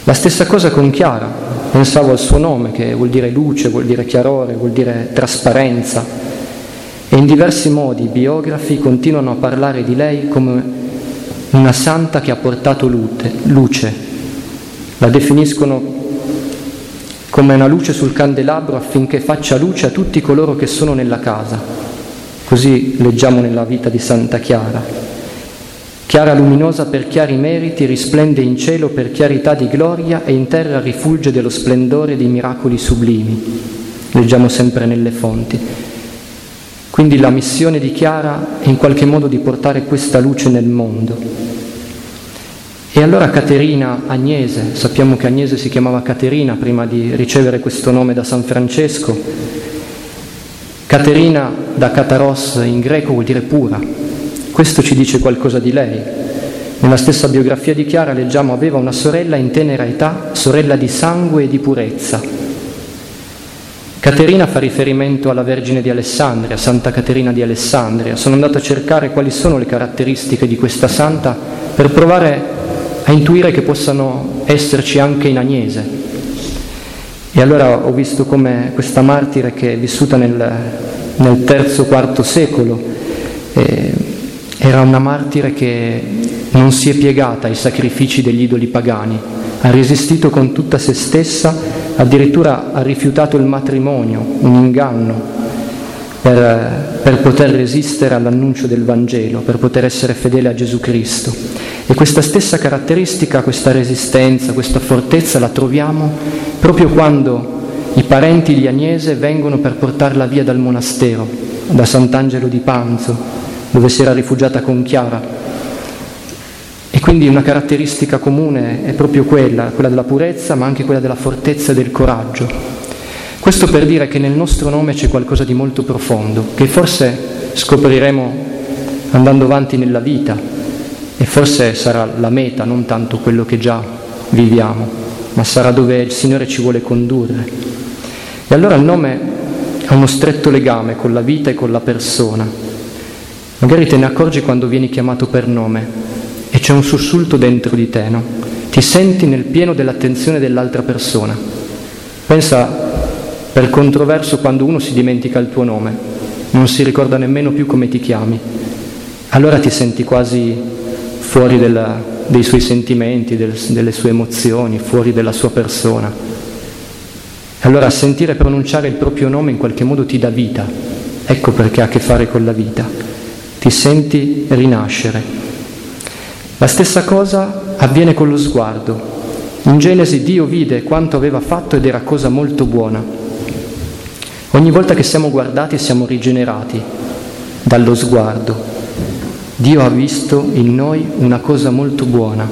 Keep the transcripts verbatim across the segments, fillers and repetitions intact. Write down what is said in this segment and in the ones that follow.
La stessa cosa con Chiara, pensavo al suo nome, che vuol dire luce, vuol dire chiarore, vuol dire trasparenza, e in diversi modi i biografi continuano a parlare di lei come una santa che ha portato luce. La definiscono come una luce sul candelabro affinché faccia luce a tutti coloro che sono nella casa. Così leggiamo nella vita di Santa Chiara. Chiara luminosa per chiari meriti, risplende in cielo per chiarità di gloria e in terra rifulge dello splendore dei miracoli sublimi. Leggiamo sempre nelle fonti. Quindi la missione di Chiara è in qualche modo di portare questa luce nel mondo. E allora Caterina Agnese, sappiamo che Agnese si chiamava Caterina prima di ricevere questo nome da San Francesco. Caterina da Kataros in greco vuol dire pura. Questo ci dice qualcosa di lei. Nella stessa biografia di Chiara leggiamo: aveva una sorella in tenera età, sorella di sangue e di purezza. Caterina fa riferimento alla Vergine di Alessandria, Santa Caterina di Alessandria. Sono andato a cercare quali sono le caratteristiche di questa santa per provare a intuire che possano esserci anche in Agnese. E allora ho visto come questa martire, che è vissuta nel, nel terzo quarto secolo, eh, era una martire che non si è piegata ai sacrifici degli idoli pagani, ha resistito con tutta se stessa, addirittura ha rifiutato il matrimonio, un inganno, per, per poter resistere all'annuncio del Vangelo, per poter essere fedele a Gesù Cristo. E questa stessa caratteristica, questa resistenza, questa fortezza la troviamo proprio quando i parenti di Agnese vengono per portarla via dal monastero, da Sant'Angelo di Panzo, dove si era rifugiata con Chiara. E quindi una caratteristica comune è proprio quella, quella della purezza, ma anche quella della fortezza e del coraggio. Questo per dire che nel nostro nome c'è qualcosa di molto profondo, che forse scopriremo andando avanti nella vita, e forse sarà la meta, non tanto quello che già viviamo, ma sarà dove il Signore ci vuole condurre. E allora il nome ha uno stretto legame con la vita e con la persona. Magari te ne accorgi quando vieni chiamato per nome e c'è un sussulto dentro di te, no? Ti senti nel pieno dell'attenzione dell'altra persona. Pensa, per controverso, quando uno si dimentica il tuo nome, non si ricorda nemmeno più come ti chiami, allora ti senti quasi fuori della, dei suoi sentimenti, del, delle sue emozioni, fuori della sua persona. Allora sentire pronunciare il proprio nome in qualche modo ti dà vita. Ecco perché ha a che fare con la vita. Ti senti rinascere. La stessa cosa avviene con lo sguardo. In Genesi Dio vide quanto aveva fatto ed era cosa molto buona. Ogni volta che siamo guardati siamo rigenerati dallo sguardo. Dio ha visto in noi una cosa molto buona.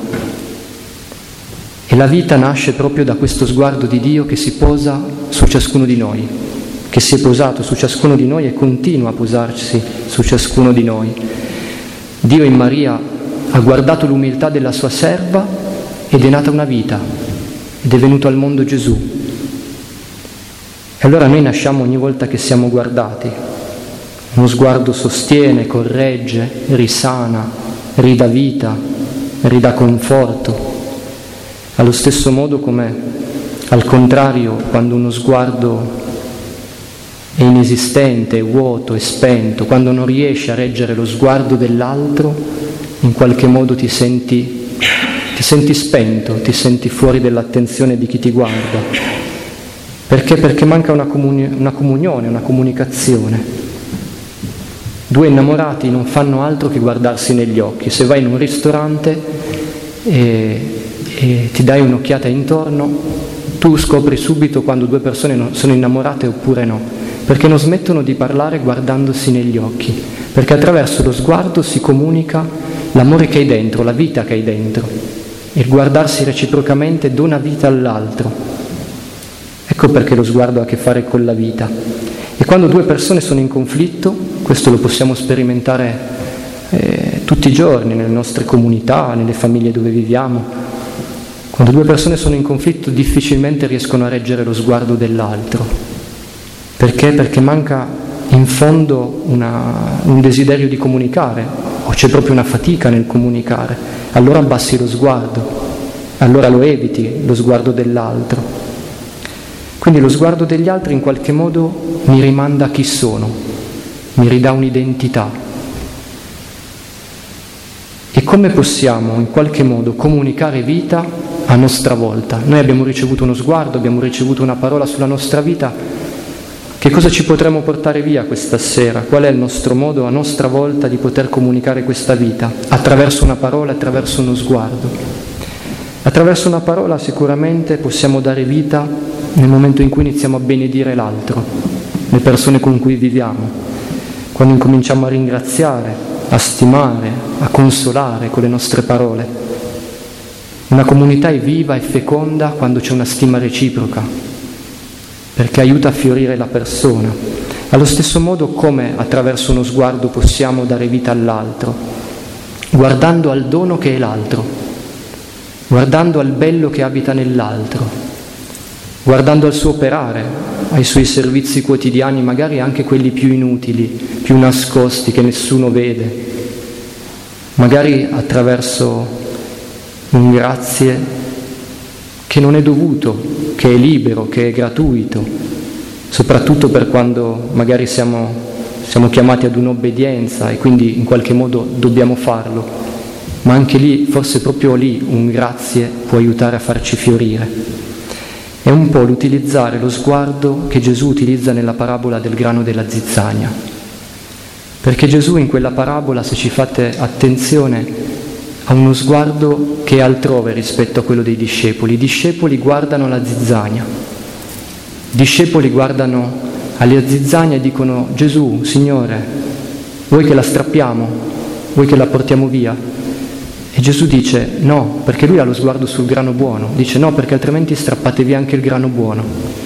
E la vita nasce proprio da questo sguardo di Dio che si posa su ciascuno di noi, che si è posato su ciascuno di noi e continua a posarsi su ciascuno di noi. Dio in Maria ha guardato l'umiltà della sua serva ed è nata una vita, ed è venuto al mondo Gesù. E allora noi nasciamo ogni volta che siamo guardati. Uno sguardo sostiene, corregge, risana, ridà vita, ridà conforto. Allo stesso modo come, al contrario, quando uno sguardo è inesistente, è vuoto, è spento, quando non riesci a reggere lo sguardo dell'altro, in qualche modo ti senti, ti senti spento, ti senti fuori dell'attenzione di chi ti guarda. Perché? Perché manca una, comuni- una comunione, una comunicazione. Due innamorati non fanno altro che guardarsi negli occhi. Se vai in un ristorante e, e ti dai un'occhiata intorno, tu scopri subito quando due persone non sono innamorate oppure no, perché non smettono di parlare guardandosi negli occhi, perché attraverso lo sguardo si comunica l'amore che hai dentro, la vita che hai dentro. Il guardarsi reciprocamente dona vita all'altro. Ecco perché lo sguardo ha a che fare con la vita. E quando due persone sono in conflitto, questo lo possiamo sperimentare eh, tutti i giorni nelle nostre comunità, nelle famiglie dove viviamo. Quando due persone sono in conflitto difficilmente riescono a reggere lo sguardo dell'altro. Perché? Perché manca in fondo una, un desiderio di comunicare, o c'è proprio una fatica nel comunicare. Allora abbassi lo sguardo. allora lo eviti lo sguardo dell'altro. Quindi lo sguardo degli altri in qualche modo mi rimanda a chi sono, mi ridà un'identità. E come possiamo in qualche modo comunicare vita a nostra volta? Noi abbiamo ricevuto uno sguardo, abbiamo ricevuto una parola sulla nostra vita. Che cosa ci potremo portare via questa sera? Qual è il nostro modo a nostra volta di poter comunicare questa vita? Attraverso una parola, attraverso uno sguardo. Attraverso una parola sicuramente possiamo dare vita nel momento in cui iniziamo a benedire l'altro, le persone con cui viviamo, quando incominciamo a ringraziare, a stimare, a consolare con le nostre parole. Una comunità è viva e feconda quando c'è una stima reciproca, perché aiuta a fiorire la persona. Allo stesso modo, come attraverso uno sguardo possiamo dare vita all'altro? Guardando al dono che è l'altro, guardando al bello che abita nell'altro, guardando al suo operare, ai suoi servizi quotidiani, magari anche quelli più inutili, più nascosti, che nessuno vede, magari attraverso un grazie che non è dovuto, che è libero, che è gratuito, soprattutto per quando magari siamo, siamo chiamati ad un'obbedienza e quindi in qualche modo dobbiamo farlo, ma anche lì, forse proprio lì, un grazie può aiutare a farci fiorire. È un po' l'utilizzare lo sguardo che Gesù utilizza nella parabola del grano della zizzania. Perché Gesù in quella parabola, se ci fate attenzione, ha uno sguardo che è altrove rispetto a quello dei discepoli. I discepoli guardano la zizzania. I discepoli guardano alla zizzania e dicono: Gesù, Signore, vuoi che la strappiamo? Vuoi che la portiamo via? E Gesù dice no, perché lui ha lo sguardo sul grano buono. Dice no, perché altrimenti strappate via anche il grano buono.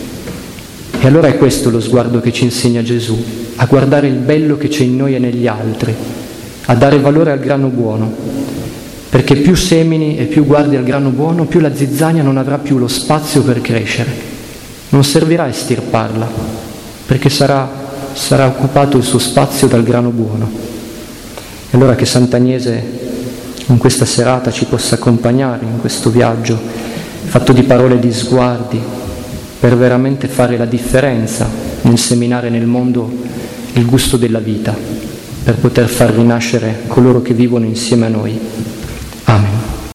E allora è questo lo sguardo che ci insegna Gesù, a guardare il bello che c'è in noi e negli altri, a dare valore al grano buono, perché più semini e più guardi al grano buono, più la zizzania non avrà più lo spazio per crescere. Non servirà a estirparla, perché sarà, sarà occupato il suo spazio dal grano buono. E allora che Sant'Agnese in questa serata ci possa accompagnare in questo viaggio fatto di parole e di sguardi, per veramente fare la differenza nel seminare nel mondo il gusto della vita, per poter far rinascere coloro che vivono insieme a noi.